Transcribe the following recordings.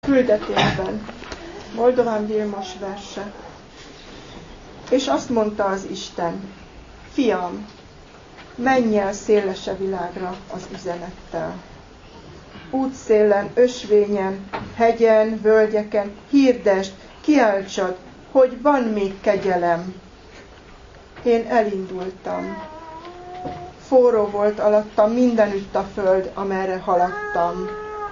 Küldetésben. Moldován Vilmos verse. És azt mondta az Isten: fiam, menj el szélese világra az üzenettel. Útszélen, ösvényen, hegyen, völgyeken hirdesd, kiáltsad, hogy van még kegyelem. Én elindultam. Forró volt alattam mindenütt a föld, amerre haladtam.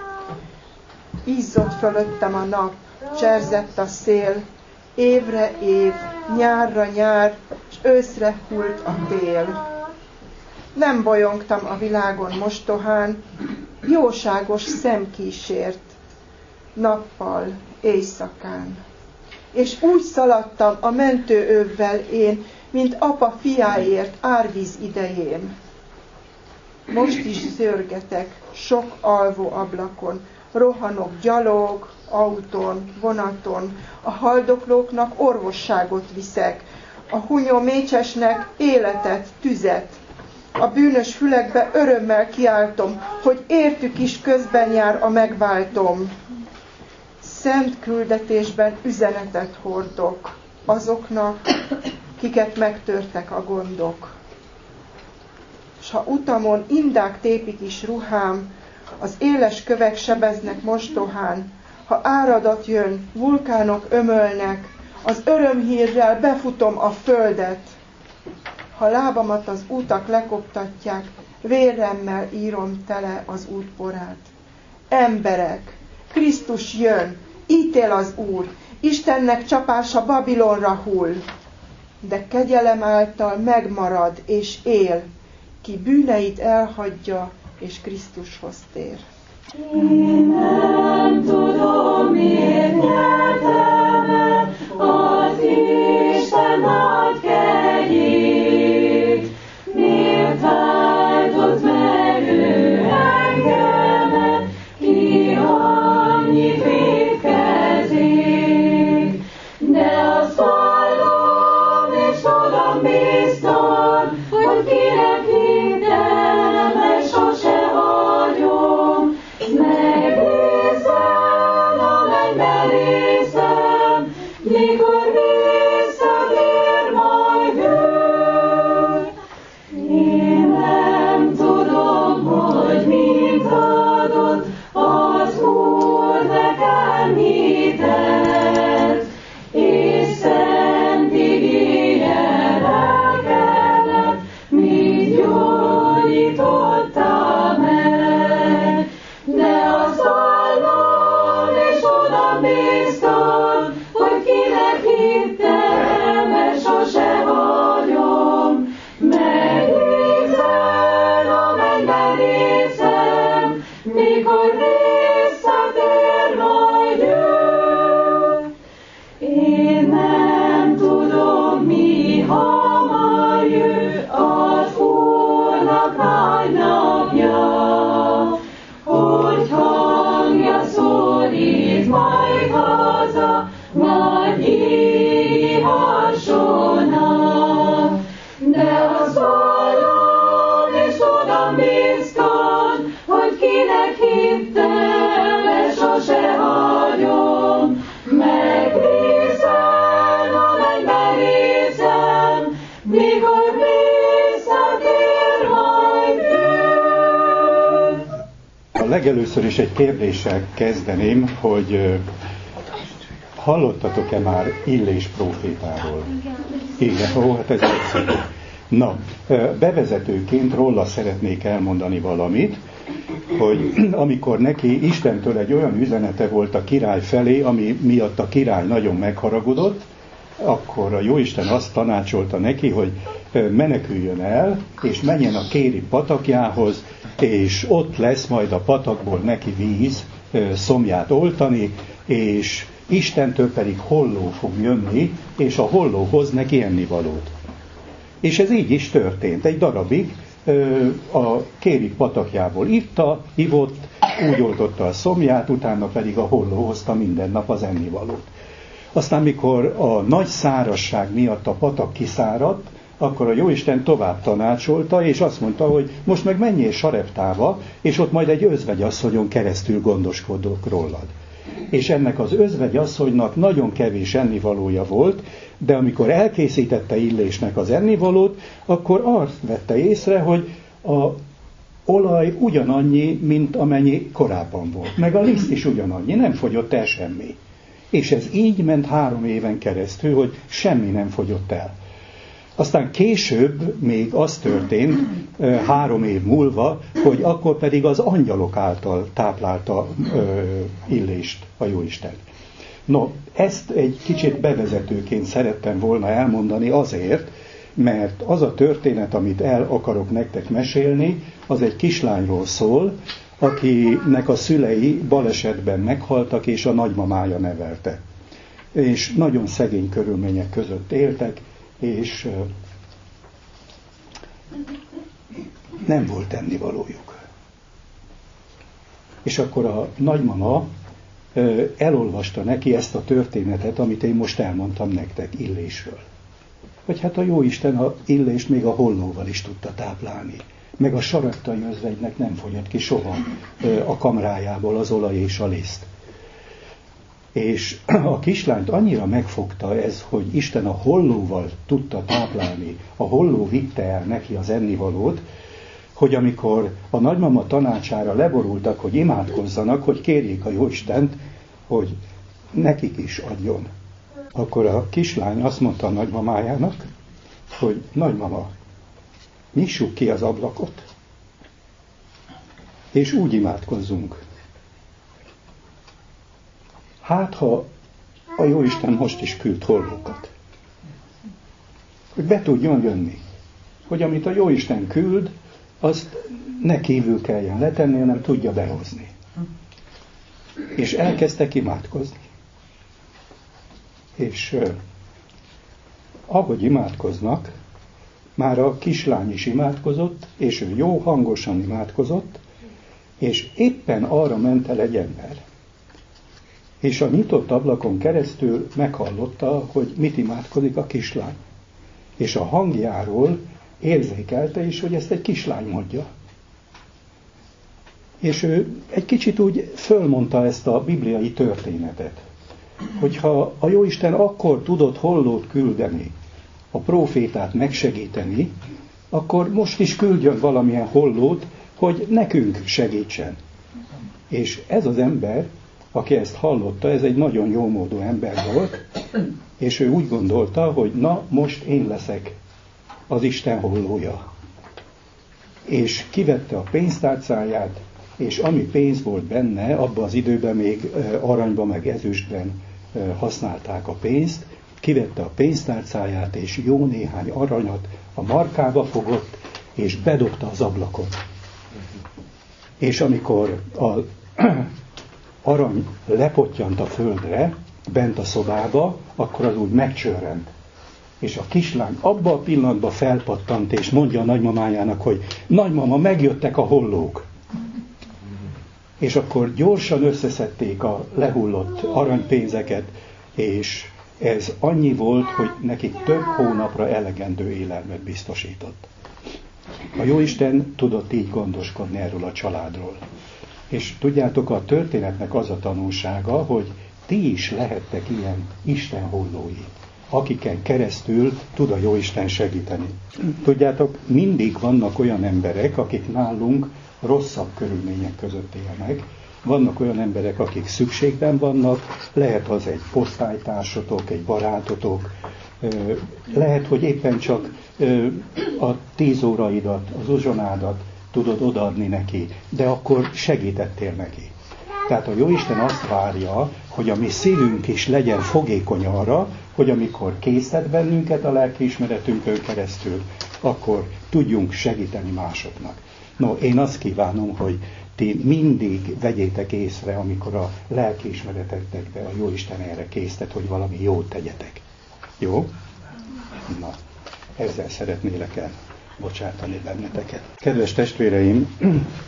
Izzott fölöttem a nap, cserzett a szél, évre év, nyárra nyár, s őszre hult a tél. Nem bolyongtam a világon mostohán, jóságos szem kísért, nappal, éjszakán. És úgy szaladtam a mentőövvel én, mint apa fiáért árvíz idején. Most is zörgetek sok alvó ablakon, rohanok gyalog, autón, vonaton, a haldoklóknak orvosságot viszek, a hunyó mécsesnek életet, tüzet. A bűnös fülekbe örömmel kiáltom, hogy értük is közben jár a megváltom. Szent küldetésben üzenetet hordok azoknak, kiket megtörtek a gondok. S ha utamon indák tépik is ruhám, az éles kövek sebeznek mostohán, ha áradat jön, vulkánok ömölnek, az örömhírrel befutom a földet. Ha lábamat az útak lekoptatják, vérremmel írom tele az útporát. Emberek, Krisztus jön, ítél az Úr, Istennek csapása Babilonra hull. De kegyelem által megmarad és él, ki bűneit elhagyja és Krisztushoz tér. Én nem tudom, miért nyertem el az Isten nagy kegyét, miért váltott meg ő engemet, ki annyit vétkezik. De azt hallom és tudom bizton, hogy kinek hittem, és sose hagyom. Megrészel a mennybe részem, mikor visszatér majd ő. Én nem tudom, hogy mit adott az Úr nekem hitelt, és szent igéje lelkemet mit gyógyította meg. De azt hallom és oda biztos, hogy kinek hittem, és sose hagyom. Megnézel a mennybe részem, mikor visszatér majd ő. Én nem tudom, mi hamar jön az Úrnak nagy napja, hogy hangja szólít majd haza, majd égi harsona. De azt hallom és oda biztos, hogy kinek hittem, és sose hagyom. Megrészel a mennybe részem, mikor visszatér majd ő. A legelőször is egy kérdéssel kezdeném, hogy hallottatok-e már Illés prófétáról? Igen, ó, hát ez egyszerű. Na, bevezetőként róla szeretnék elmondani valamit, hogy amikor neki Istentől egy olyan üzenete volt a király felé, ami miatt a király nagyon megharagudott, akkor a Jóisten azt tanácsolta neki, hogy meneküljön el, és menjen a Kéri patakjához, és ott lesz majd a patakból neki víz szomját oltani, és Istentől pedig holló fog jönni, és a holló hoz neki ennivalót. És ez így is történt. Egy darabig a Kéri patakjából ivott, úgy oltotta a szomját, utána pedig a holló hozta minden nap az ennivalót. Aztán, mikor a nagy szárazság miatt a patak kiszáradt, akkor a Jóisten tovább tanácsolta, és azt mondta, hogy most meg menjél Sareptába, és ott majd egy özvegyasszonyon keresztül gondoskodok rólad. és ennek az özvegyasszonynak nagyon kevés ennivalója volt, de amikor elkészítette Illésnek az ennivalót, akkor azt vette észre, hogy a olaj ugyanannyi, mint amennyi korábban volt. Meg a liszt is ugyanannyi, nem fogyott el semmi. És ez így ment 3 éven keresztül, hogy semmi nem fogyott el. Aztán később még az történt, 3 év múlva, hogy akkor pedig az angyalok által táplálta Illést a Jóisten. No, ezt egy kicsit bevezetőként szerettem volna elmondani azért, mert az a történet, amit el akarok nektek mesélni, az egy kislányról szól, akinek a szülei balesetben meghaltak, és a nagymamája nevelte. És nagyon szegény körülmények között éltek, és nem volt ennivalójuk. És akkor a nagymama elolvasta neki ezt a történetet, amit én most elmondtam nektek Illésről. Hogy hát a Jóisten a Illést még a hollóval is tudta táplálni. Meg a saroktai özvegynek nem fogyott ki soha a kamrájából az olaj és a liszt. És a kislányt annyira megfogta ez, hogy Isten a hollóval tudta táplálni, a holló vitte el neki az ennivalót, hogy amikor a nagymama tanácsára leborultak, hogy imádkozzanak, hogy kérjék a Jóistent, hogy nekik is adjon. Akkor a kislány azt mondta a nagymamájának, hogy nagymama, nyissuk ki az ablakot, és úgy imádkozzunk. Hát, ha a Jóisten most is küld hollókat, hogy be tudjon jönni, hogy amit a Jóisten küld, azt ne kívül kelljen letenni, hanem tudja behozni. És elkezdtek imádkozni. És ahogy imádkoznak, már a kislány is imádkozott, és ő jó hangosan imádkozott, és éppen arra ment el egy ember. És a nyitott ablakon keresztül meghallotta, hogy mit imádkozik a kislány. És a hangjáról érzékelte is, hogy ezt egy kislány mondja. És ő egy kicsit úgy fölmondta ezt a bibliai történetet, hogyha a Jóisten akkor tudott hollót küldeni, a prófétát megsegíteni, akkor most is küldjön valamilyen hollót, hogy nekünk segítsen. És ez az ember, aki ezt hallotta, ez egy nagyon jómódú ember volt, és ő úgy gondolta, hogy na, most én leszek az Isten hollója. És kivette a pénztárcáját, és ami pénz volt benne, abban az időben még aranyban meg ezüstben használták a pénzt, kivette a pénztárcáját, és jó néhány aranyat a markába fogott, és bedobta az ablakon. És amikor az arany lepottyant a földre, bent a szobába, akkor az úgy megcsörrent. És a kislány abban a pillanatban felpattant, és mondja a nagymamájának, hogy nagymama, megjöttek a hollók. És akkor gyorsan összeszedték a lehullott aranypénzeket, és ez annyi volt, hogy nekik több hónapra elegendő élelmet biztosított. A Jóisten tudott így gondoskodni erről a családról. És tudjátok, a történetnek az a tanulsága, hogy ti is lehettek ilyen Isten hollói, akiken keresztül tud a Jóisten segíteni. Tudjátok, mindig vannak olyan emberek, akik nálunk rosszabb körülmények között élnek. Vannak olyan emberek, akik szükségben vannak, lehet az egy osztálytársatok, egy barátotok, lehet, hogy éppen csak a 10 óraidat, az uzsonádat tudod odaadni neki, de akkor segítettél neki. Tehát a Jóisten azt várja, hogy a mi szívünk is legyen fogékony arra, hogy amikor késztet bennünket a lelkiismeretünkön keresztül, akkor tudjunk segíteni másoknak. No, én azt kívánom, hogy ti mindig vegyétek észre, amikor a lelkiismeretetekbe a Jóisten erre késztet, hogy valami jót tegyetek. Jó? Na, ezzel szeretnélek el bocsátani benneteket. Kedves testvéreim,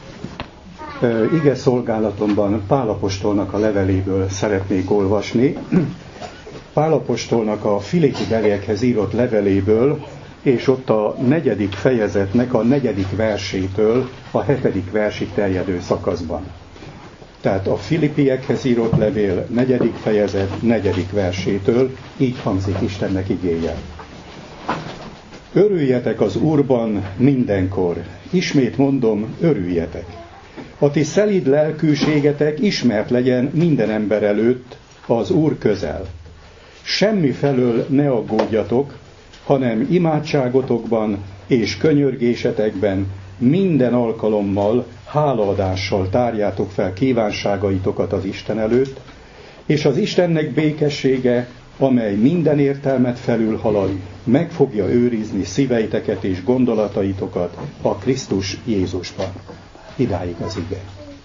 ige szolgálatomban Pál apostolnak a leveléből szeretnék olvasni. Pál apostolnak a Filippi-beliekhez írott leveléből, és ott a 4. fejezetnek a 4. versétől a 7. versig terjedő szakaszban. Tehát a Filippiekhez írott levél 4. fejezet 4. versétől így hangzik Istennek igéje. Örüljetek az Úrban mindenkor. Ismét mondom, örüljetek. A ti szelíd lelkűségetek ismert legyen minden ember előtt, az Úr közel. Semmi felől ne aggódjatok, hanem imádságotokban és könyörgésetekben minden alkalommal, hálaadással tárjátok fel kívánságaitokat az Isten előtt, és az Istennek békessége, amely minden értelmet felülhalad, meg fogja őrizni szíveiteket és gondolataitokat a Krisztus Jézusban. Idáig az ige.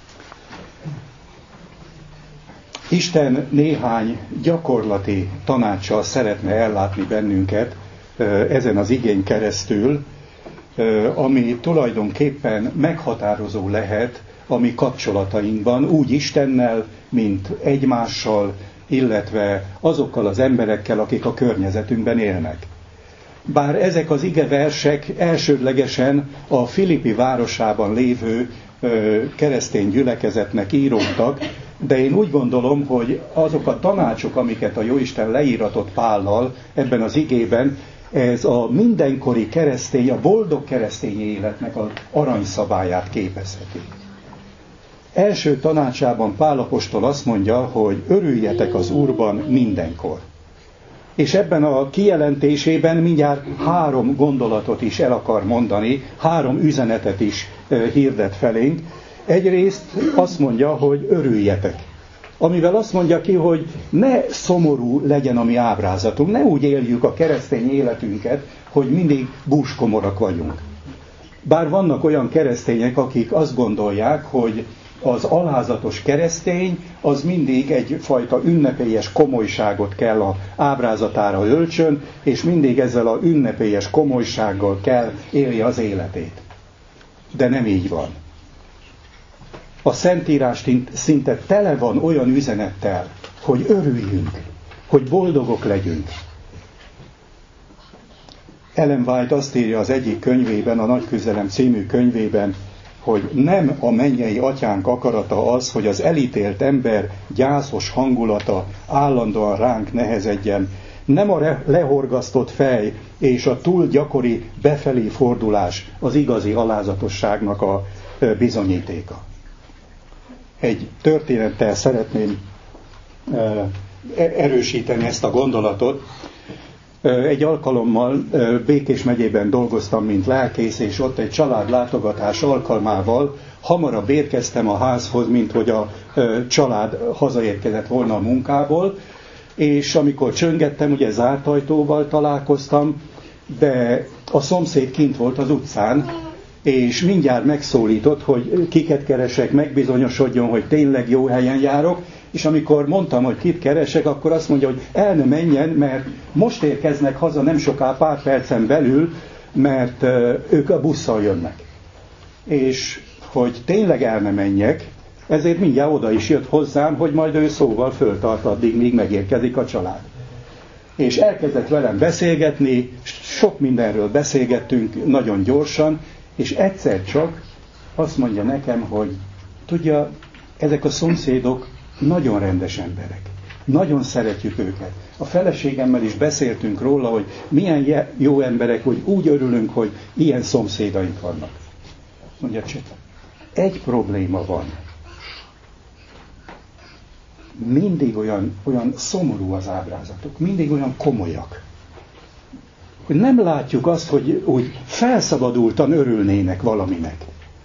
Isten néhány gyakorlati tanácssal szeretne ellátni bennünket ezen az igén keresztül, ami tulajdonképpen meghatározó lehet a mi kapcsolatainkban, úgy Istennel, mint egymással, illetve azokkal az emberekkel, akik a környezetünkben élnek. Bár ezek az igeversek elsődlegesen a Filippi városában lévő keresztény gyülekezetnek íródtak, de én úgy gondolom, hogy azok a tanácsok, amiket a Jóisten leíratott Pállal ebben az igében, ez a mindenkori keresztény, a boldog keresztény életnek az aranyszabályát képezheti. Első tanácsában Pál apostol azt mondja, hogy örüljetek az Úrban mindenkor. És ebben a kijelentésében mindjárt 3 gondolatot is el akar mondani, 3 üzenetet is hirdet felénk. Egyrészt azt mondja, hogy örüljetek. Amivel azt mondja ki, hogy ne szomorú legyen a mi ábrázatunk, ne úgy éljük a keresztény életünket, hogy mindig búskomorak vagyunk. Bár vannak olyan keresztények, akik azt gondolják, hogy az alázatos keresztény az mindig egyfajta ünnepélyes komolyságot kell az ábrázatára öltsön, és mindig ezzel az ünnepélyes komolysággal kell élje az életét. De nem így van. A Szentírás szinte tele van olyan üzenettel, hogy örüljünk, hogy boldogok legyünk. Ellen White azt írja az egyik könyvében, a Nagy Küzdelem című könyvében, hogy nem a mennyei atyánk akarata az, hogy az elítélt ember gyászos hangulata állandóan ránk nehezedjen, nem a lehorgasztott fej és a túl gyakori befelé fordulás az igazi alázatosságnak a bizonyítéka. Egy történettel szeretném erősíteni ezt a gondolatot. Egy alkalommal Békés megyében dolgoztam, mint lelkész, és ott egy családlátogatás alkalmával hamarabb érkeztem a házhoz, mint hogy a család hazaérkezett volna a munkából, és amikor csöngettem, ugye zárt ajtóval találkoztam, de a szomszéd kint volt az utcán, és mindjárt megszólított, hogy kiket keresek, megbizonyosodjon, hogy tényleg jó helyen járok, és amikor mondtam, hogy kit keresek, akkor azt mondja, hogy el ne menjen, mert most érkeznek haza nem soká, pár percen belül, mert ők a busszal jönnek. És hogy tényleg el ne menjek, ezért mindjárt oda is jött hozzám, hogy majd ő szóval föltart addig, míg megérkezik a család. És elkezdett velem beszélgetni, sok mindenről beszélgettünk nagyon gyorsan, és egyszer csak azt mondja nekem, hogy tudja, ezek a szomszédok nagyon rendes emberek. Nagyon szeretjük őket. A feleségemmel is beszéltünk róla, hogy milyen jó emberek, hogy úgy örülünk, hogy ilyen szomszédaink vannak. Mondja, csak egy probléma van. Mindig olyan szomorú az ábrázatok, mindig olyan komolyak. Hogy nem látjuk azt, hogy úgy felszabadultan örülnének valaminek.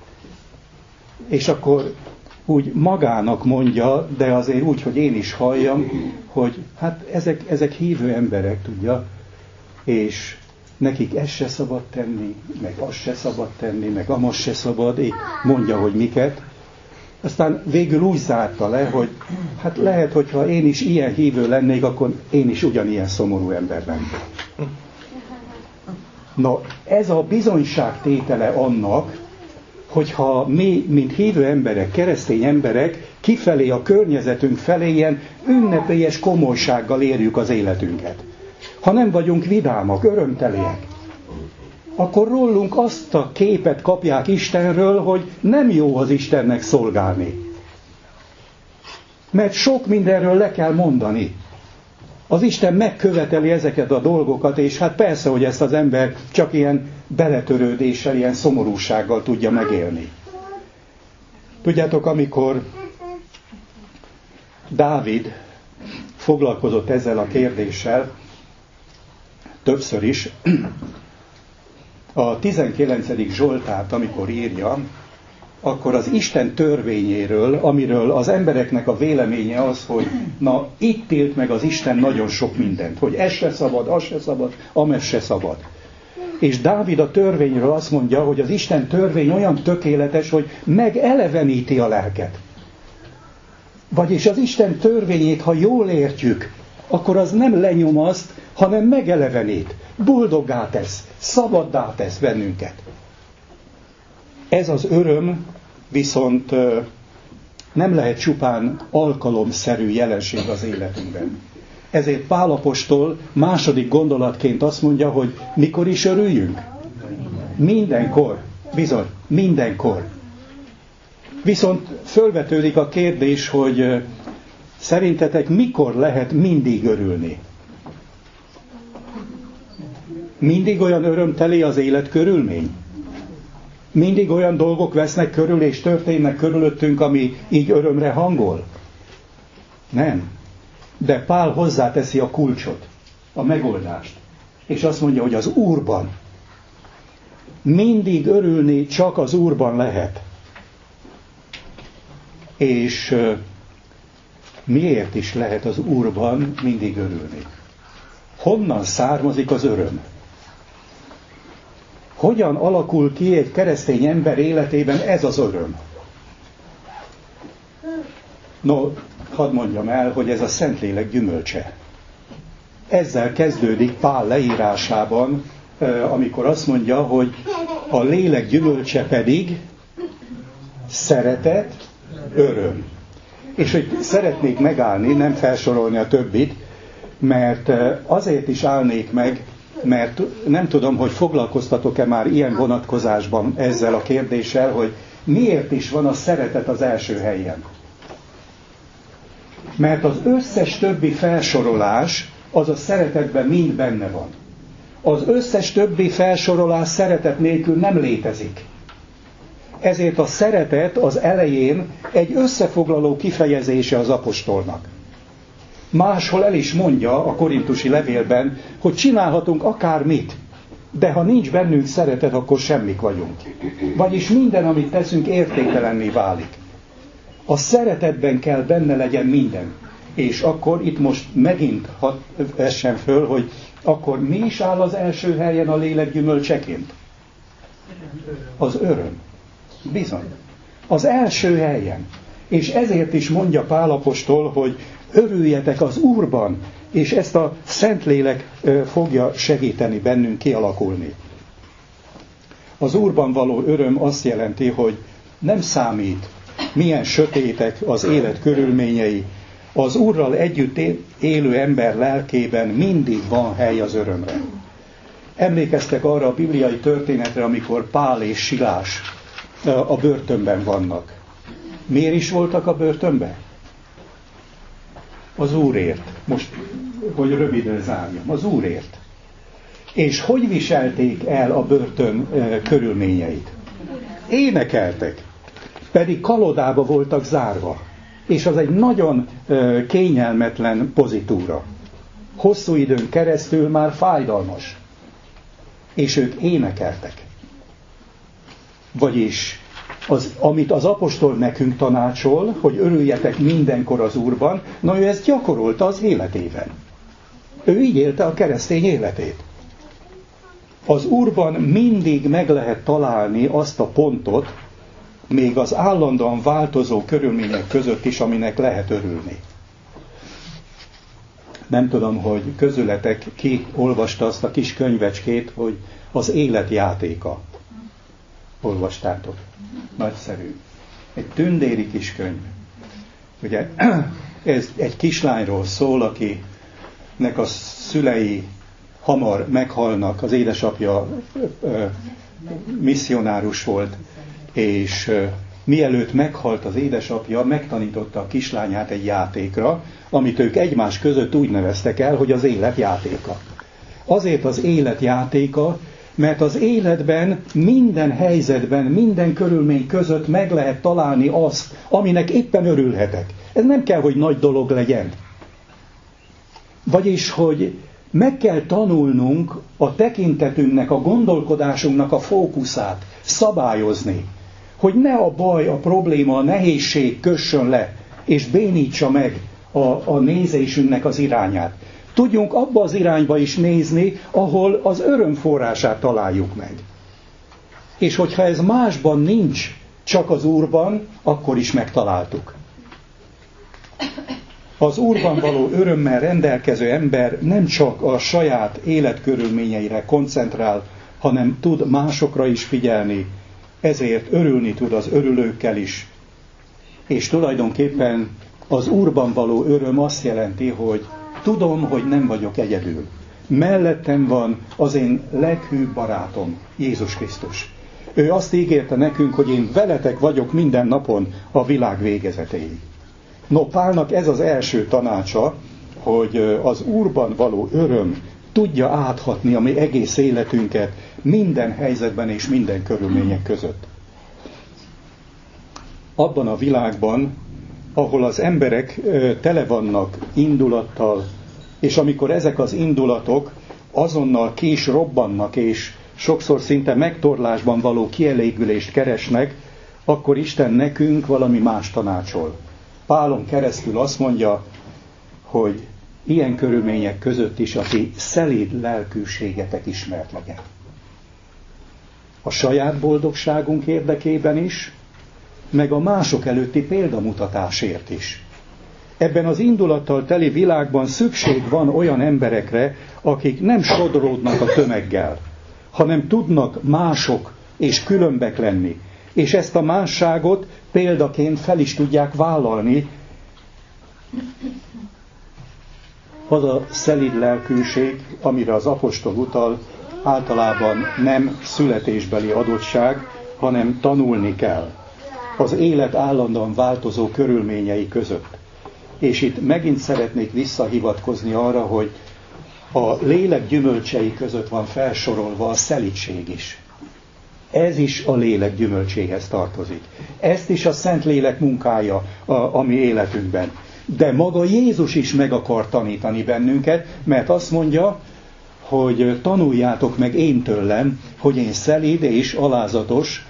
És akkor úgy magának mondja, de azért úgy, hogy én is halljam, hogy hát ezek hívő emberek, tudja, és nekik ezt se szabad tenni, meg azt se szabad tenni, meg amaz se szabad, így mondja, hogy miket. Aztán végül úgy zárta le, hogy hát lehet, hogyha én is ilyen hívő lennék, akkor én is ugyanilyen szomorú ember lennék. Na, ez a bizonyságtétele annak, hogyha mi, mint hívő emberek, keresztény emberek, kifelé a környezetünk felé ilyen ünnepélyes komolysággal érjük az életünket. Ha nem vagyunk vidámak, örömteliek, akkor rólunk azt a képet kapják Istenről, hogy nem jó az Istennek szolgálni. Mert sok mindenről le kell mondani. Az Isten megköveteli ezeket a dolgokat, és hát persze, hogy ezt az ember csak ilyen beletörődéssel, ilyen szomorúsággal tudja megélni. Tudjátok, amikor Dávid foglalkozott ezzel a kérdéssel, többször is, a 19. Zsoltárt, amikor írja, akkor az Isten törvényéről, amiről az embereknek a véleménye az, hogy na, itt tilt meg az Isten nagyon sok mindent, hogy ez se szabad, az se szabad, amez se szabad. És Dávid a törvényről azt mondja, hogy az Isten törvény olyan tökéletes, hogy megeleveníti a lelket. Vagyis az Isten törvényét, ha jól értjük, akkor az nem lenyomaszt, hanem megelevenít, boldoggá tesz, szabaddá tesz bennünket. Ez az öröm viszont nem lehet csupán alkalomszerű jelenség az életünkben. Ezért Pál apostol második gondolatként azt mondja, hogy mikor is örüljünk? Mindenkor. Bizony, mindenkor. Viszont fölvetődik a kérdés, hogy szerintetek mikor lehet mindig örülni? Mindig olyan örömteli az életkörülmény? Mindig olyan dolgok vesznek körül és történnek körülöttünk, ami így örömre hangol? Nem. De Pál hozzáteszi a kulcsot, a megoldást. És azt mondja, hogy az Úrban. Mindig örülni csak az Úrban lehet. És miért is lehet az Úrban mindig örülni? Honnan származik az öröm? Hogyan alakul ki egy keresztény ember életében ez az öröm? No, hadd mondjam el, hogy ez a Szentlélek gyümölcse. Ezzel kezdődik Pál leírásában, amikor azt mondja, hogy a lélek gyümölcse pedig szeretet, öröm. És hogy szeretnék megállni, nem felsorolni a többit, mert azért is állnék meg, mert nem tudom, hogy foglalkoztatok-e már ilyen vonatkozásban ezzel a kérdéssel, hogy miért is van a szeretet az első helyen. Mert az összes többi felsorolás az a szeretetben mind benne van. Az összes többi felsorolás szeretet nélkül nem létezik. Ezért a szeretet az elején egy összefoglaló kifejezése az apostolnak. Máshol el is mondja a korintusi levélben, hogy csinálhatunk akármit, de ha nincs bennünk szeretet, akkor semmik vagyunk. Vagyis minden, amit teszünk, értéktelenné válik. A szeretetben kell benne legyen minden. És akkor itt most megint vessen föl, hogy akkor mi is áll az első helyen a lélek gyümölcseként? Az öröm. Bizony. Az első helyen. És ezért is mondja Pál apostol, hogy örüljetek az Úrban, és ezt a Szentlélek fogja segíteni bennünk kialakulni. Az Úrban való öröm azt jelenti, hogy nem számít, milyen sötétek az élet körülményei, az Úrral együtt élő ember lelkében mindig van hely az örömre. Emlékeztek arra a bibliai történetre, amikor Pál és Silás a börtönben vannak. Miért is voltak a börtönben? Az Úrért. Most, hogy röviden zárjam. Az Úrért. És hogy viselték el a börtön körülményeit? Énekeltek. Pedig kalodába voltak zárva. És az egy nagyon kényelmetlen pozitúra. Hosszú időn keresztül már fájdalmas. És ők énekeltek. Vagyis amit az apostol nekünk tanácsol, hogy örüljetek mindenkor az Úrban, na ő ezt gyakorolta az életében. Ő így élte a keresztény életét. Az Úrban mindig meg lehet találni azt a pontot, még az állandóan változó körülmények között is, aminek lehet örülni. Nem tudom, hogy közületek ki olvasta azt a kis könyvecskét, hogy az élet játéka. Olvastátok? Nagyszerű. Egy tündéri kis könyv. Ugye ez egy kislányról szól, akinek a szülei hamar meghalnak, az édesapja misszionárus volt, és mielőtt meghalt az édesapja, megtanította a kislányát egy játékra, amit ők egymás között úgy neveztek el, hogy az élet játéka. Azért az élet játéka, mert az életben, minden helyzetben, minden körülmény között meg lehet találni azt, aminek éppen örülhetek. Ez nem kell, hogy nagy dolog legyen. Vagyis, hogy meg kell tanulnunk a tekintetünknek, a gondolkodásunknak a fókuszát szabályozni. Hogy ne a baj, a probléma, a nehézség kössön le, és bénítsa meg a nézésünknek az irányát. Tudjunk abba az irányba is nézni, ahol az öröm forrását találjuk meg. És hogyha ez másban nincs, csak az Úrban, akkor is megtaláltuk. Az Úrban való örömmel rendelkező ember nem csak a saját életkörülményeire koncentrál, hanem tud másokra is figyelni, ezért örülni tud az örülőkkel is. És tulajdonképpen az Úrban való öröm azt jelenti, hogy tudom, hogy nem vagyok egyedül. Mellettem van az én leghűbb barátom, Jézus Krisztus. Ő azt ígérte nekünk, hogy én veletek vagyok minden napon a világ végezetéig. No, Pálnak ez az első tanácsa, hogy az Úrban való öröm tudja áthatni a mi egész életünket minden helyzetben és minden körülmények között. Abban a világban, ahol az emberek tele vannak indulattal, és amikor ezek az indulatok azonnal ki is robbannak, és sokszor szinte megtorlásban való kielégülést keresnek, akkor Isten nekünk valami más tanácsol. Pálon keresztül azt mondja, hogy ilyen körülmények között is a ti szelíd lelkűségetek ismert legyen. A saját boldogságunk érdekében is, meg a mások előtti példamutatásért is. Ebben az indulattal teli világban szükség van olyan emberekre, akik nem sodródnak a tömeggel, hanem tudnak mások és különbek lenni, és ezt a másságot példaként fel is tudják vállalni. Az a szelíd lelkűség, amire az apostol utal, általában nem születésbeli adottság, hanem tanulni kell az élet állandóan változó körülményei között. És itt megint szeretnék visszahivatkozni arra, hogy a lélek gyümölcsei között van felsorolva a szelídség is. Ez is a lélek gyümölcséhez tartozik. Ezt is a Szentlélek munkája a mi életünkben. De maga Jézus is meg akar tanítani bennünket, mert azt mondja, hogy tanuljátok meg én tőlem, hogy én szelíd és alázatos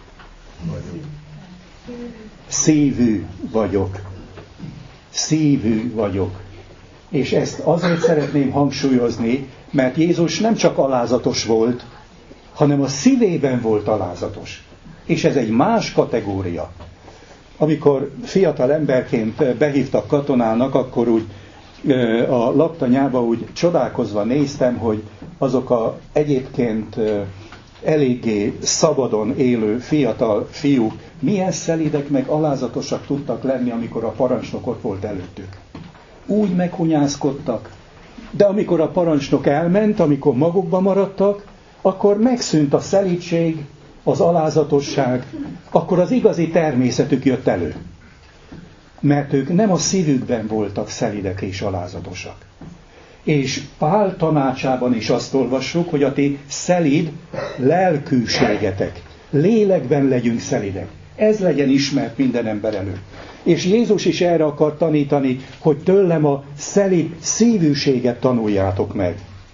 szívű vagyok. Szívű vagyok. És ezt azért szeretném hangsúlyozni, mert Jézus nem csak alázatos volt, hanem a szívében volt alázatos. És ez egy más kategória. Amikor fiatal emberként behívtak katonának, akkor úgy a laktanyába úgy csodálkozva néztem, hogy azok a egyébként eléggé szabadon élő fiatal fiúk milyen szelídek meg alázatosak tudtak lenni, amikor a parancsnok ott volt előttük. Úgy meghunyászkodtak, de amikor a parancsnok elment, amikor magukba maradtak, akkor megszűnt a szelídség, az alázatosság, akkor az igazi természetük jött elő. Mert ők nem a szívükben voltak szelídek és alázatosak. És Pál tanácsában is azt olvassuk, hogy a ti szelíd lelkűségetek, lélekben legyünk szelídek. Ez legyen ismert minden ember előtt. És Jézus is erre akar tanítani, hogy tőlem a szelíd szívűséget tanuljátok meg.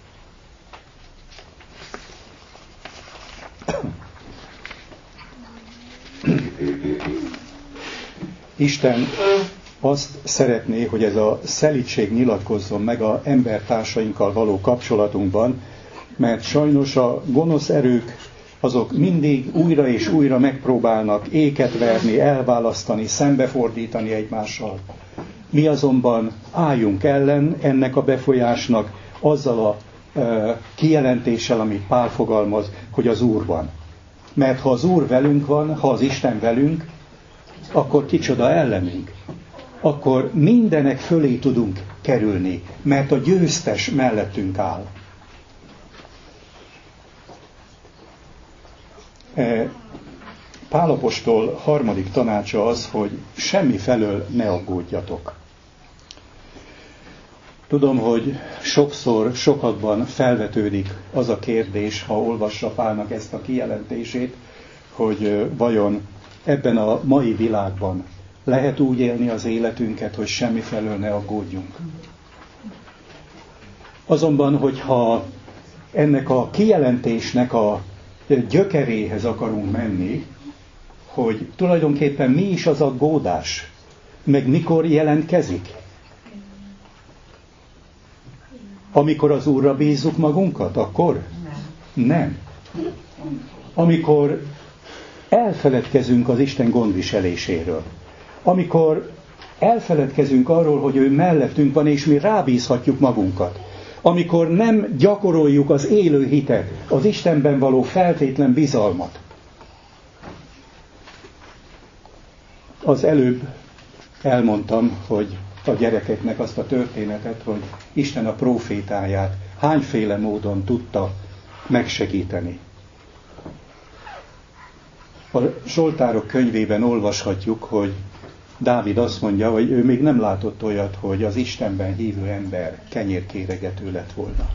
Isten azt szeretné, hogy ez a szelídség nyilatkozzon meg az embertársainkkal való kapcsolatunkban, mert sajnos a gonosz erők azok mindig újra és újra megpróbálnak éket verni, elválasztani, szembefordítani egymással. Mi azonban álljunk ellen ennek a befolyásnak azzal a kijelentéssel, amit Pál fogalmaz, hogy az Úr van. Mert ha az Úr velünk van, ha az Isten velünk, akkor kicsoda ellenünk. Akkor mindenek fölé tudunk kerülni, mert a győztes mellettünk áll. Pál apostol harmadik tanácsa az, hogy semmi felől ne aggódjatok. Tudom, hogy sokszor, sokakban felvetődik az a kérdés, ha olvassa Pálnak ezt a kijelentését, hogy vajon ebben a mai világban lehet úgy élni az életünket, hogy semmi felől ne aggódjunk. Azonban, hogyha ennek a kijelentésnek a gyökeréhez akarunk menni, hogy tulajdonképpen mi is az aggódás, meg mikor jelentkezik. Amikor az Úrra bízzuk magunkat, akkor? Nem. Amikor elfeledkezünk az Isten gondviseléséről. Amikor elfeledkezünk arról, hogy ő mellettünk van, és mi rábízhatjuk magunkat. Amikor nem gyakoroljuk az élő hitet, az Istenben való feltétlen bizalmat. Az előbb elmondtam, hogy a gyerekeknek azt a történetet, hogy Isten a prófétáját hányféle módon tudta megsegíteni. A Zsoltárok könyvében olvashatjuk, hogy Dávid azt mondja, hogy ő még nem látott olyat, hogy az Istenben hívő ember kenyérkéregető lett volna.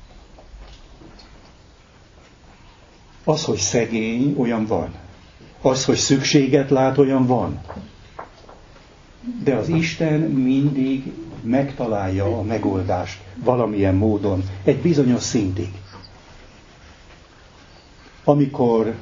Az, hogy szegény, olyan van. Az, hogy szükséget lát, olyan van. De az Isten mindig megtalálja a megoldást valamilyen módon, egy bizonyos szintig. Amikor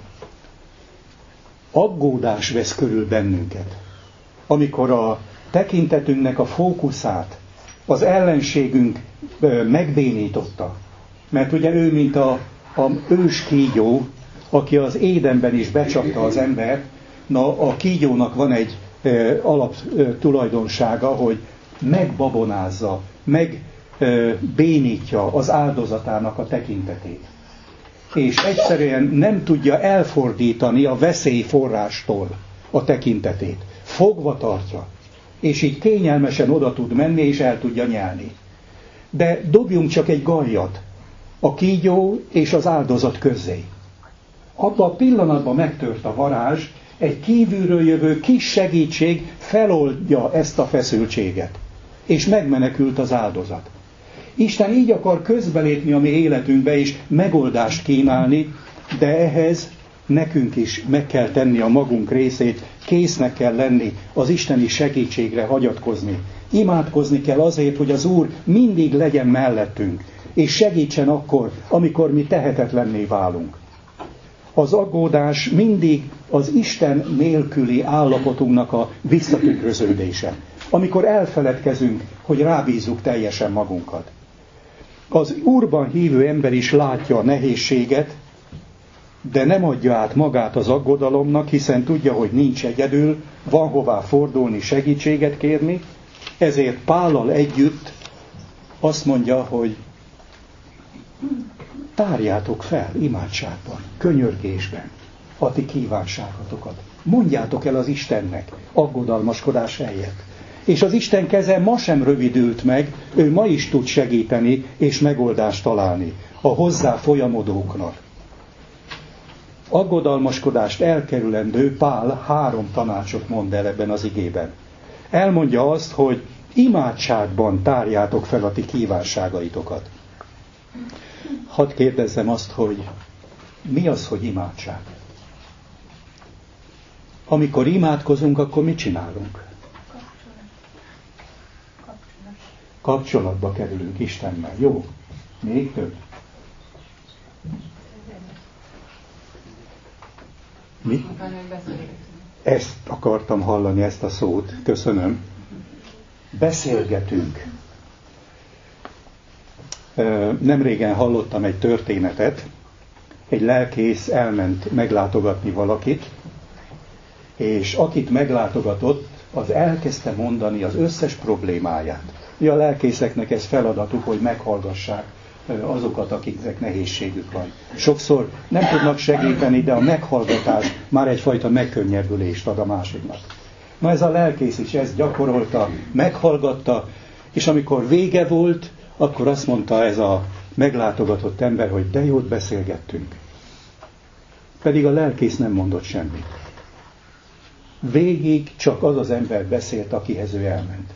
aggódás vesz körül bennünket, amikor a tekintetünknek a fókuszát az ellenségünk megbénította, mert ugye ő, mint a ős kígyó, aki az Édenben is becsapta az embert, a kígyónak van egy alap tulajdonsága, hogy megbabonázza, megbénítja az áldozatának a tekintetét. És egyszerűen nem tudja elfordítani a veszélyforrástól a tekintetét. Fogva tartja, és így kényelmesen oda tud menni, és el tudja nyelni. De dobjunk csak egy gallyat a kígyó és az áldozat közé. Abban a pillanatban megtört a varázs, egy kívülről jövő kis segítség feloldja ezt a feszültséget, és megmenekült az áldozat. Isten így akar közbelépni a mi életünkbe, és megoldást kínálni, de ehhez nekünk is meg kell tenni a magunk részét, késznek kell lenni az isteni segítségre hagyatkozni. Imádkozni kell azért, hogy az Úr mindig legyen mellettünk, és segítsen akkor, amikor mi tehetetlenné válunk. Az aggódás mindig az Isten nélküli állapotunknak a visszatükröződése, amikor elfeledkezünk, hogy rábízzuk teljesen magunkat. Az Úrban hívő ember is látja a nehézséget, de nem adja át magát az aggodalomnak, hiszen tudja, hogy nincs egyedül, van hová fordulni, segítséget kérni, ezért Pállal együtt azt mondja, hogy tárjátok fel imádságban, könyörgésben a ti kívánságotokat. Mondjátok el az Istennek aggodalmaskodás helyett. És az Isten keze ma sem rövidült meg, ő ma is tud segíteni és megoldást találni a hozzá folyamodóknak. Aggodalmaskodást elkerülendő Pál 3 tanácsot mond el ebben az igében. Elmondja azt, hogy imádságban tárjátok fel a ti kívánságaitokat. Hadd kérdezzem azt, hogy mi az, hogy imádság? Amikor imádkozunk, akkor mit csinálunk? Kapcsolatba kerülünk Istennel. Jó? Még több? Mi? Ezt akartam hallani, ezt a szót. Köszönöm. Beszélgetünk. Nemrégen hallottam egy történetet. Egy lelkész elment meglátogatni valakit, és akit meglátogatott, az elkezdte mondani az összes problémáját. A lelkészeknek ez feladatuk, hogy meghallgassák azokat, akiknek nehézségük van. Sokszor nem tudnak segíteni, de a meghallgatás már egyfajta megkönnyebbülést ad a másiknak. Na ez a lelkész is ezt gyakorolta, meghallgatta, és amikor vége volt, akkor azt mondta ez a meglátogatott ember, hogy de jót beszélgettünk. Pedig a lelkész nem mondott semmit. Végig csak az az ember beszélt, akihez ő elment.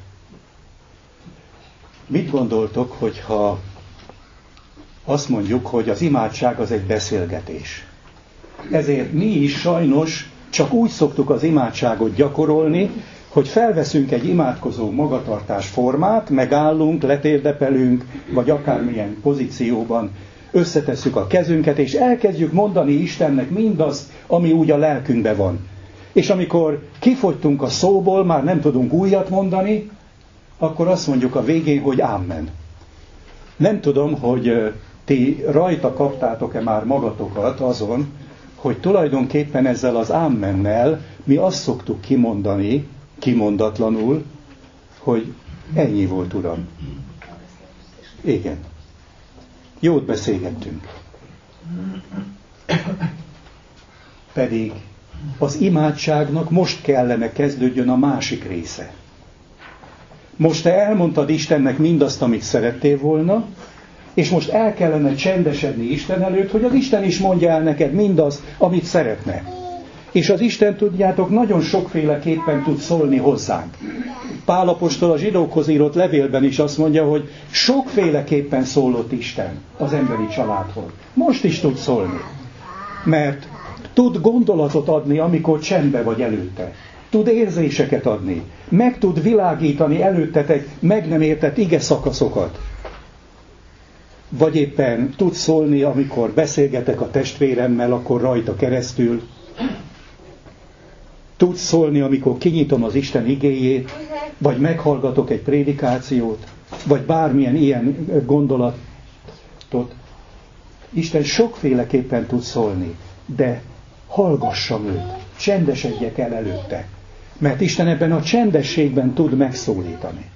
Mit gondoltok, hogyha azt mondjuk, hogy az imádság az egy beszélgetés? Ezért mi is sajnos csak úgy szoktuk az imádságot gyakorolni, hogy felveszünk egy imádkozó magatartás formát, megállunk, letérdepelünk, vagy akármilyen pozícióban összetesszük a kezünket, és elkezdjük mondani Istennek mindazt, ami úgy a lelkünkben van. És amikor kifogytunk a szóból, már nem tudunk újat mondani, akkor azt mondjuk a végén, hogy Amen. Nem tudom, hogy ti rajta kaptátok-e már magatokat azon, hogy tulajdonképpen ezzel az Amennel mi azt szoktuk kimondani, kimondatlanul, hogy ennyi volt, Uram. Igen. Jót beszélgettünk. Pedig az imádságnak most kellene kezdődjön a másik része. Most te elmondtad Istennek mindazt, amit szerettél volna, és most el kellene csendesedni Isten előtt, hogy az Isten is mondja el neked mindazt, amit szeretne. És az Isten, tudjátok, nagyon sokféleképpen tud szólni hozzánk. Pál apostol a zsidókhoz írott levélben is azt mondja, hogy sokféleképpen szólott Isten az emberi családhoz. Most is tud szólni. Mert tud gondolatot adni, amikor csendbe vagy előtte. Tud érzéseket adni. Meg tud világítani előttetek meg nem értett ige szakaszokat. Vagy éppen tud szólni, amikor beszélgetek a testvéremmel, akkor rajta keresztül. Tud szólni, amikor kinyitom az Isten igéjét, vagy meghallgatok egy prédikációt, vagy bármilyen ilyen gondolatot. Isten sokféleképpen tud szólni, de hallgassam őt, csendesedjek el előtte. Mert Isten ebben a csendességben tud megszólítani.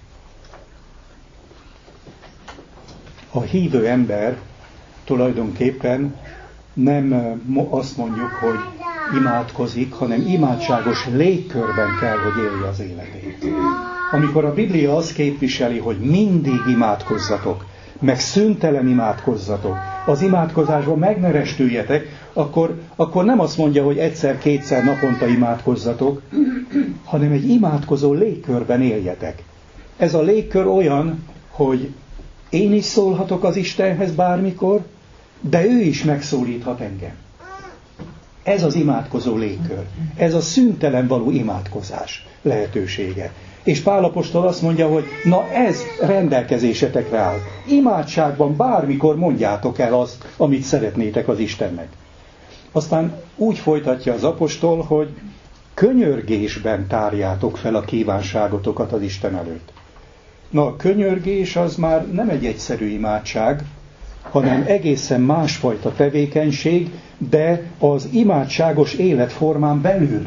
A hívő ember tulajdonképpen nem azt mondjuk, hogy imádkozik, hanem imádságos légkörben kell, hogy élje az életét. Amikor a Biblia azt képviseli, hogy mindig imádkozzatok, meg szüntelen imádkozzatok, az imádkozásban meg ne restüljetek, akkor nem azt mondja, hogy egyszer-kétszer naponta imádkozzatok, hanem egy imádkozó légkörben éljetek. Ez a légkör olyan, hogy én is szólhatok az Istenhez bármikor, de ő is megszólíthat engem. Ez az imádkozó légkör. Ez a szüntelen való imádkozás lehetősége. És Pál apostol azt mondja, hogy na ez rendelkezésetekre áll. Imádságban bármikor mondjátok el azt, amit szeretnétek az Istennek. Aztán úgy folytatja az apostol, hogy könyörgésben tárjátok fel a kívánságotokat az Isten előtt. Na, a könyörgés az már nem egy egyszerű imádság, hanem egészen másfajta tevékenység, de az imádságos életformán belül.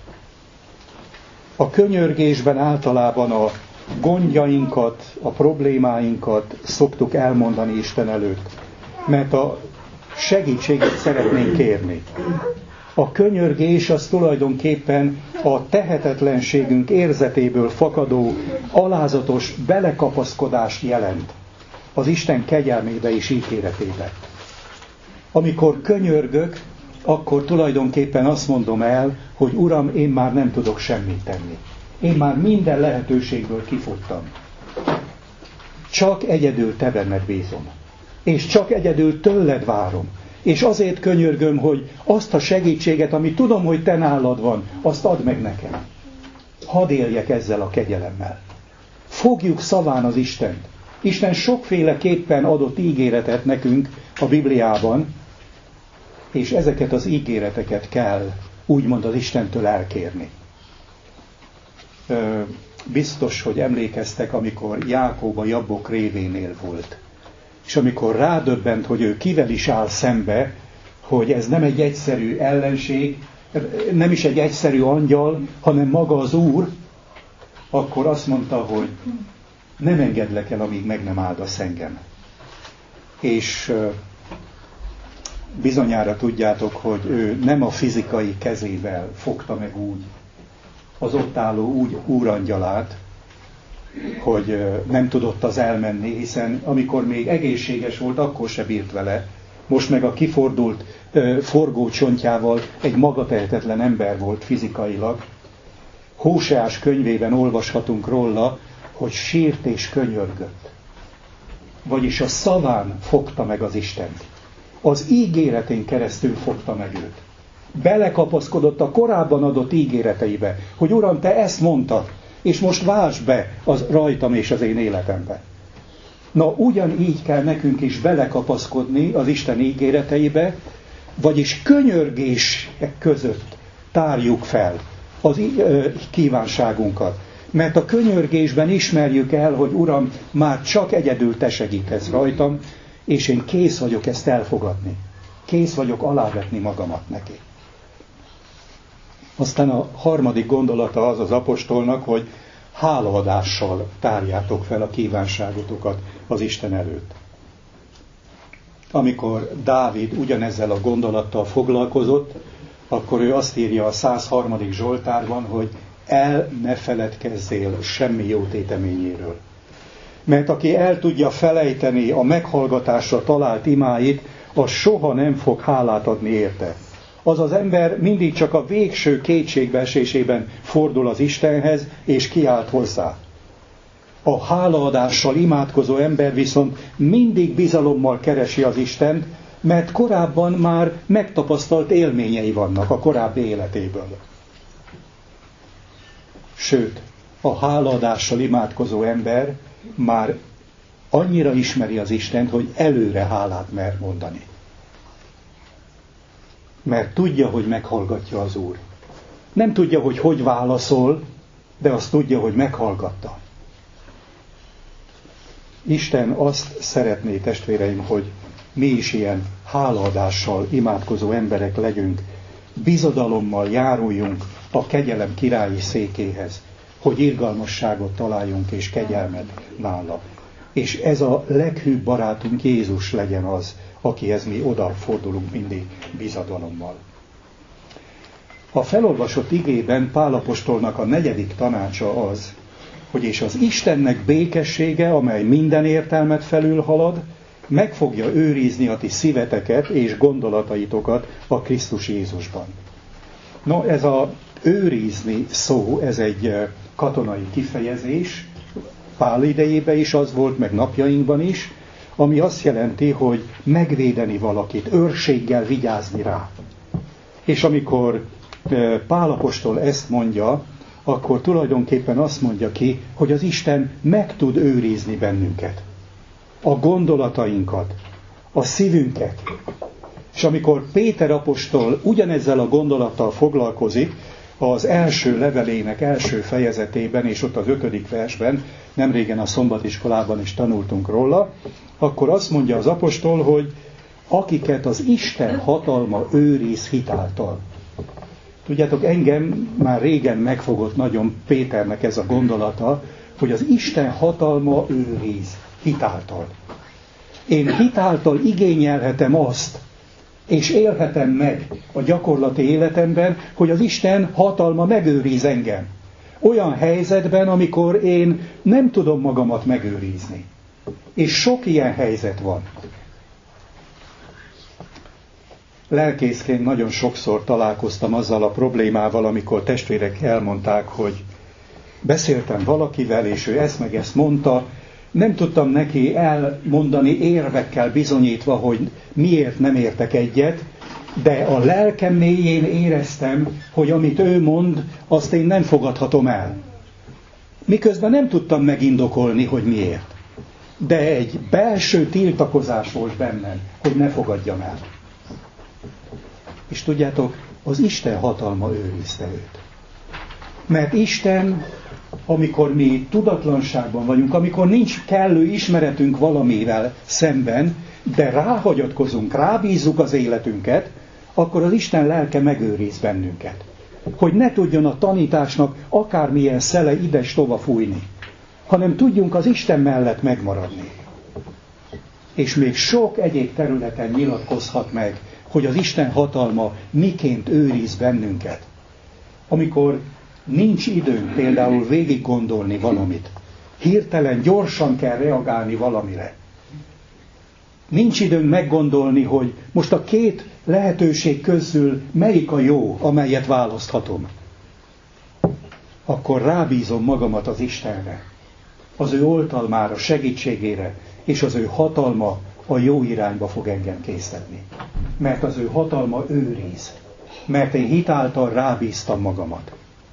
A könyörgésben általában a gondjainkat, a problémáinkat szoktuk elmondani Isten előtt, mert a segítséget szeretnénk kérni. A könyörgés az tulajdonképpen a tehetetlenségünk érzetéből fakadó, alázatos belekapaszkodást jelent az Isten kegyelmébe és ítéletébe. Amikor könyörgök, akkor tulajdonképpen azt mondom el, hogy Uram, én már nem tudok semmit tenni. Én már minden lehetőségből kifogytam. Csak egyedül te benned bízom. És csak egyedül tőled várom. És azért könyörgöm, hogy azt a segítséget, amit tudom, hogy te nálad van, azt add meg nekem. Hadd éljek ezzel a kegyelemmel. Fogjuk szaván az Istent. Isten sokféleképpen adott ígéretet nekünk a Bibliában, és ezeket az ígéreteket kell úgymond az Istentől elkérni. Biztos, hogy emlékeztek, amikor Jákob a Jabbok révénél volt. És amikor rádöbbent, hogy ő kivel is áll szembe, hogy ez nem egy egyszerű ellenség, nem is egy egyszerű angyal, hanem maga az Úr, akkor azt mondta, hogy nem engedlek el, amíg meg nem áldasz engem. És bizonyára tudjátok, hogy ő nem a fizikai kezével fogta meg úgy az ott álló úrangyalát, hogy nem tudott az elmenni, hiszen amikor még egészséges volt, akkor se bírt vele. Most meg a kifordult forgócsontjával egy magatehetetlen ember volt fizikailag, Hóseás könyvében olvashatunk róla, hogy sírt és könyörgött. Vagyis a szaván fogta meg az Istent. Az ígéretén keresztül fogta meg őt. Belekapaszkodott a korábban adott ígéreteibe, hogy Uram, te ezt mondtad, és most váltsd be az rajtam és az én életembe. Na, ugyanígy kell nekünk is belekapaszkodni az Isten ígéreteibe, vagyis könyörgések között tárjuk fel az kívánságunkat. Mert a könyörgésben ismerjük el, hogy Uram, már csak egyedül te segítesz rajtam, és én kész vagyok ezt elfogadni. Kész vagyok alávetni magamat neki. Aztán a harmadik gondolata az apostolnak, hogy hálaadással tárjátok fel a kívánságotokat az Isten előtt. Amikor Dávid ugyanezzel a gondolattal foglalkozott, akkor ő azt írja a 103. Zsoltárban, hogy el ne feledkezzél semmi jó téteményéről. Mert aki el tudja felejteni a meghallgatásra talált imáit, az soha nem fog hálát adni érte. Az az ember mindig csak a végső kétségbeesésében fordul az Istenhez, és kiált hozzá. A hálaadással imádkozó ember viszont mindig bizalommal keresi az Istent, mert korábban már megtapasztalt élményei vannak a korábbi életéből. Sőt, a hálaadással imádkozó ember már annyira ismeri az Istent, hogy előre hálát mer mondani. Mert tudja, hogy meghallgatja az Úr. Nem tudja, hogy válaszol, de azt tudja, hogy meghallgatta. Isten azt szeretné, testvéreim, hogy mi is ilyen hálaadással imádkozó emberek legyünk, bizodalommal járuljunk a kegyelem királyi székéhez, hogy irgalmasságot találjunk és kegyelmet nála. És ez a leghűbb barátunk Jézus legyen az, akihez mi odafordulunk mindig bizodalommal. A felolvasott igében Pál apostolnak a 4. tanácsa az, hogy és az Istennek békessége, amely minden értelmet felülhalad, meg fogja őrizni a ti szíveteket és gondolataitokat a Krisztus Jézusban. No, ez a őrizni szó, ez egy katonai kifejezés, Pál idejében is az volt, meg napjainkban is, ami azt jelenti, hogy megvédeni valakit, őrséggel vigyázni rá. És amikor Pál apostol ezt mondja, akkor tulajdonképpen azt mondja ki, hogy az Isten meg tud őrizni bennünket. A gondolatainkat, a szívünket. És amikor Péter apostol ugyanezzel a gondolattal foglalkozik, az első levelének első fejezetében, és ott az 5. versben, nemrégen a szombatiskolában is tanultunk róla, akkor azt mondja az apostol, hogy akiket az Isten hatalma őriz hitáltal. Tudjátok, engem már régen megfogott nagyon Péternek ez a gondolata, hogy az Isten hatalma őriz hitáltal. Én hitáltal igényelhetem azt, és élhetem meg a gyakorlati életemben, hogy az Isten hatalma megőriz engem. Olyan helyzetben, amikor én nem tudom magamat megőrizni. És sok ilyen helyzet van. Lelkészként nagyon sokszor találkoztam azzal a problémával, amikor testvérek elmondták, hogy beszéltem valakivel, és ő ezt meg ezt mondta, nem tudtam neki elmondani érvekkel bizonyítva, hogy miért nem értek egyet, de a lelkem mélyén éreztem, hogy amit ő mond, azt én nem fogadhatom el. Miközben nem tudtam megindokolni, hogy miért. De egy belső tiltakozás volt bennem, hogy ne fogadjam el. És tudjátok, az Isten hatalma őrizte őt. Mert Isten, amikor mi tudatlanságban vagyunk, amikor nincs kellő ismeretünk valamivel szemben, de ráhagyatkozunk, rábízzuk az életünket, akkor az Isten lelke megőriz bennünket. Hogy ne tudjon a tanításnak akármilyen szele ides-tova fújni, hanem tudjunk az Isten mellett megmaradni. És még sok egyéb területen nyilatkozhat meg, hogy az Isten hatalma miként őriz bennünket. Amikor nincs időnk például végig gondolni valamit, hirtelen, gyorsan kell reagálni valamire. Nincs időnk meggondolni, hogy most a két lehetőség közül melyik a jó, amelyet választhatom. akkor rábízom magamat az Istenre, az ő oltalmára, segítségére, és az ő hatalma a jó irányba fog engem készíteni. Mert az ő hatalma őriz. Mert én hitáltal rábíztam magamat.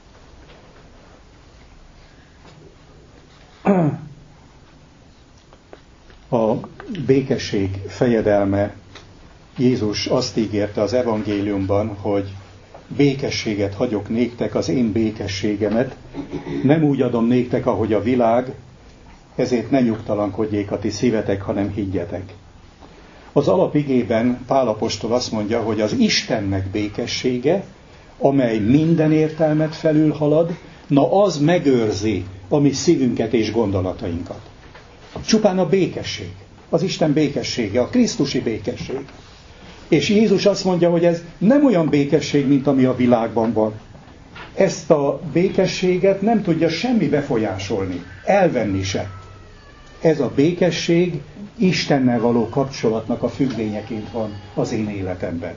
A békesség fejedelme, Jézus azt ígérte az evangéliumban, hogy békességet hagyok néktek, az én békességemet. Nem úgy adom néktek, ahogy a világ, ezért ne nyugtalankodjék a ti szívetek, hanem higgyetek. Az alapigében Pál apostol azt mondja, hogy az Istennek békessége, amely minden értelmet felülhalad, na az megőrzi a mi szívünket és gondolatainkat. Csupán a békesség, az Isten békessége, a krisztusi békesség. És Jézus azt mondja, hogy ez nem olyan békesség, mint ami a világban van. Ezt a békességet nem tudja semmi befolyásolni, elvenni se. Ez a békesség Istennel való kapcsolatnak a függvényeként van az én életemben.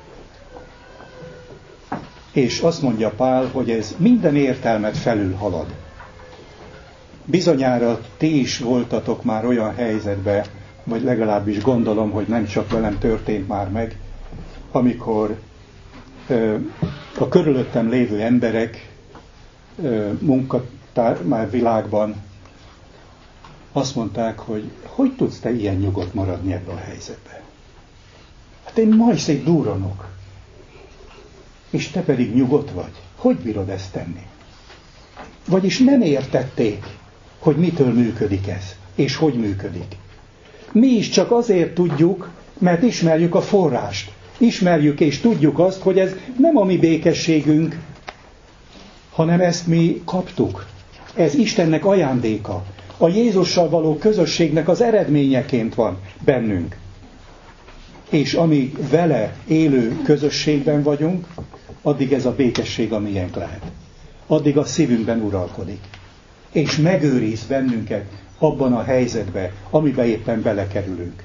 És azt mondja Pál, hogy ez minden értelmet felülhalad. Bizonyára ti is voltatok már olyan helyzetben, vagy legalábbis gondolom, hogy nem csak velem történt már meg, amikor a körülöttem lévő emberek már világban azt mondták, hogy tudsz te ilyen nyugodt maradni ebben a helyzetben? Hát én majd szép durranok. És te pedig nyugodt vagy. Hogy bírod ezt tenni? Vagyis nem értették, hogy mitől működik ez, és hogy működik. Mi is csak azért tudjuk, mert ismerjük a forrást. Ismerjük és tudjuk azt, hogy ez nem a mi békességünk, hanem ezt mi kaptuk. Ez Istennek ajándéka. A Jézussal való közösségnek az eredményeként van bennünk. És amíg vele élő közösségben vagyunk, addig ez a békesség a miénk lehet. Addig a szívünkben uralkodik. És megőriz bennünket abban a helyzetben, amiben éppen belekerülünk.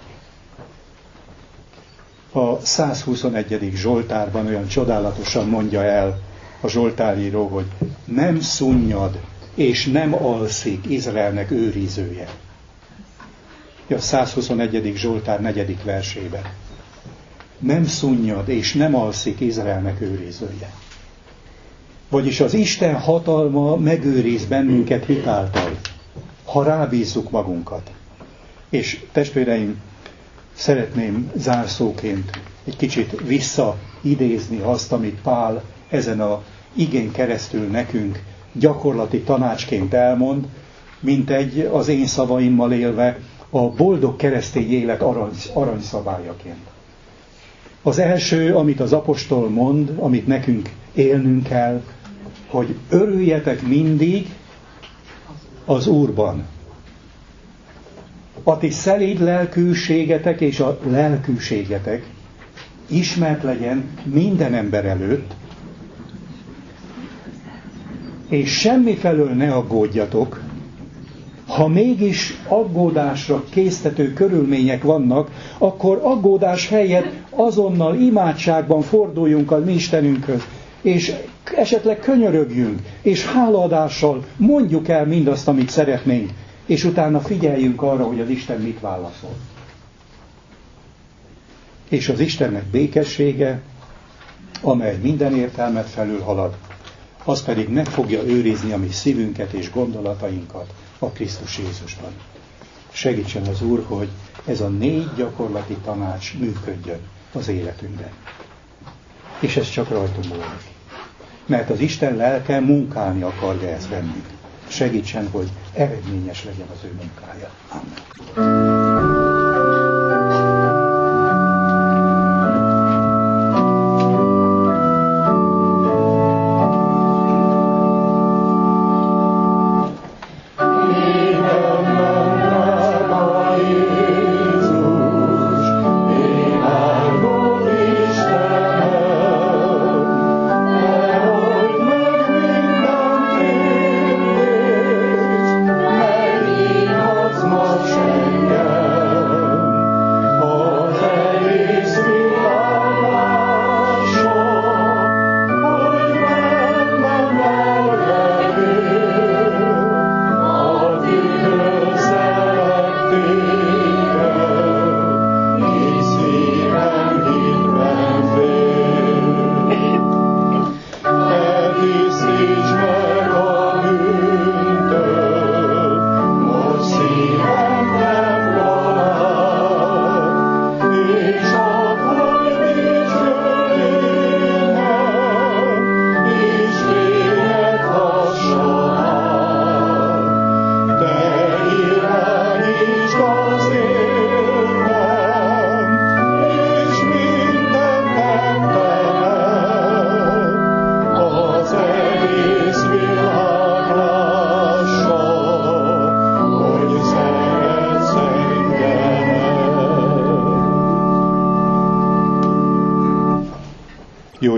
A 121. Zsoltárban olyan csodálatosan mondja el a zsoltáríró, hogy nem szunnyad és nem alszik Izraelnek őrizője. A 121. Zsoltár 4. versében. Nem szunnyad és nem alszik Izraelnek őrizője. Vagyis az Isten hatalma megőriz bennünket hitáltal, ha rábízzuk magunkat. És testvéreim, szeretném zárszóként egy kicsit visszaidézni azt, amit Pál ezen a igén keresztül nekünk gyakorlati tanácsként elmond, mint egy az én szavaimmal élve a boldog keresztény élet aranyszabályaként. Az első, amit az apostol mond, amit nekünk élnünk kell, hogy örüljetek mindig az Úrban. A ti szelíd lelkűségetek és a lelkűségetek ismert legyen minden ember előtt, és semmifelől ne aggódjatok, ha mégis aggódásra késztető körülmények vannak, akkor aggódás helyett azonnal imádságban forduljunk a mi Istenünkhöz, és esetleg könyörögjünk, és hálaadással mondjuk el mindazt, amit szeretnénk, és utána figyeljünk arra, hogy az Isten mit válaszol. És az Istennek békessége, amely minden értelmet felülhalad, az pedig meg fogja őrizni a mi szívünket és gondolatainkat a Krisztus Jézusban. Segítsen az Úr, hogy ez a 4 gyakorlati tanács működjön az életünkben. És ez csak rajtunk múlik. Mert az Isten lelke munkálni akarja ezt bennünk. Segítsen, hogy eredményes legyen az ő munkája. Amen. Most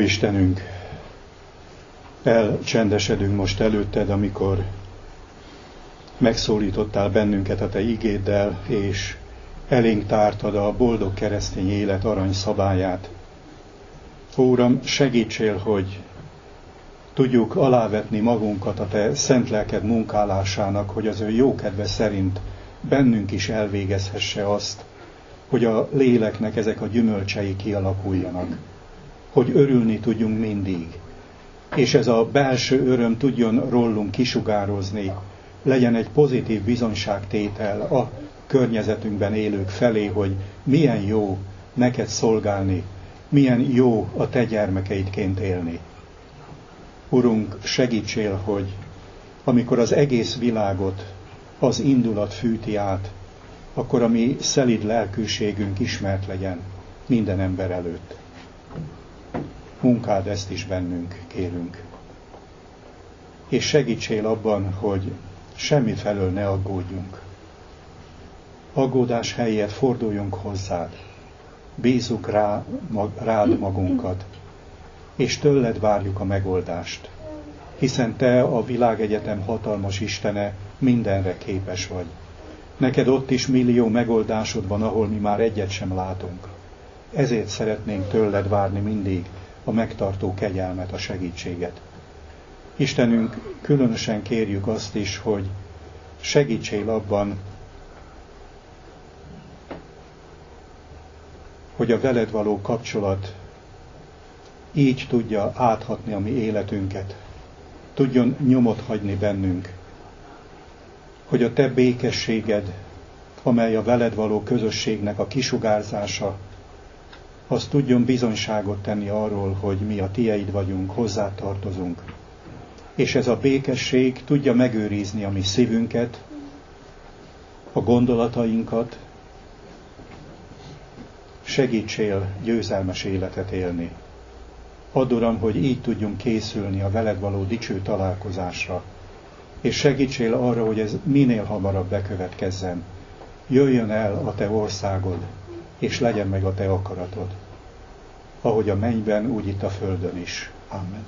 Istenünk, elcsendesedünk most előtted, amikor megszólítottál bennünket a te igéddel, és elénk tártad a boldog keresztény élet aranyszabályát. Uram, segítsél, hogy tudjuk alávetni magunkat a te szent lelked munkálásának, hogy az ő jókedve szerint bennünk is elvégezhesse azt, hogy a léleknek ezek a gyümölcsei kialakuljanak, hogy örülni tudjunk mindig, és ez a belső öröm tudjon rólunk kisugározni, legyen egy pozitív bizonyságtétel a környezetünkben élők felé, hogy milyen jó neked szolgálni, milyen jó a te gyermekeidként élni. Urunk, segítsél, hogy amikor az egész világot az indulat fűti át, akkor a mi szelíd lelkűségünk ismert legyen minden ember előtt. Munkáld ezt is bennünk, kérünk. És segítsél abban, hogy semmi felől ne aggódjunk. Aggódás helyett forduljunk hozzád, bízzuk rád magunkat, és tőled várjuk a megoldást, hiszen te a világegyetem hatalmas Istene, mindenre képes vagy. Neked ott is millió megoldásod van, ahol mi már egyet sem látunk. Ezért szeretnénk tőled várni mindig a megtartó kegyelmet, a segítséget. Istenünk, különösen kérjük azt is, hogy segítsél abban, hogy a veled való kapcsolat így tudja áthatni a mi életünket, tudjon nyomot hagyni bennünk, hogy a te békességed, amely a veled való közösségnek a kisugárzása, az tudjon bizonyságot tenni arról, hogy mi a tieid vagyunk, hozzád tartozunk. És ez a békesség tudja megőrizni a mi szívünket, a gondolatainkat, segítsél győzelmes életet élni. Add, Uram, hogy így tudjunk készülni a veled való dicső találkozásra, és segítsél arra, hogy ez minél hamarabb bekövetkezzen. Jöjjön el a te országod, és legyen meg a te akaratod, ahogy a mennyben, úgy itt a földön is. Amen.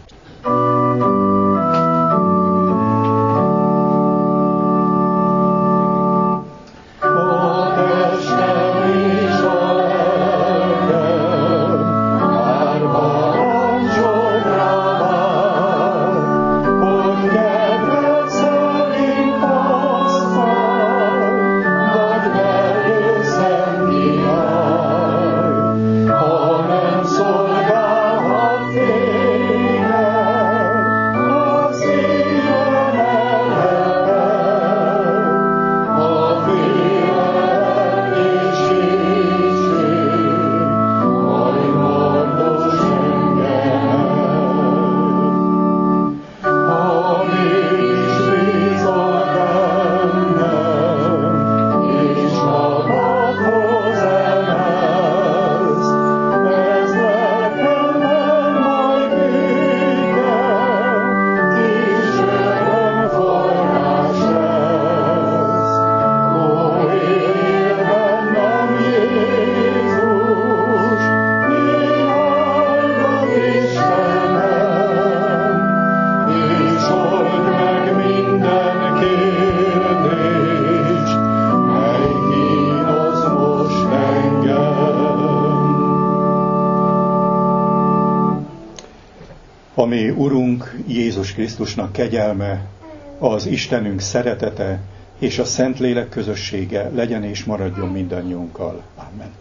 Ami Urunk Jézus Krisztusnak kegyelme, az Istenünk szeretete és a Szentlélek közössége legyen és maradjon mindannyiunkkal. Amen.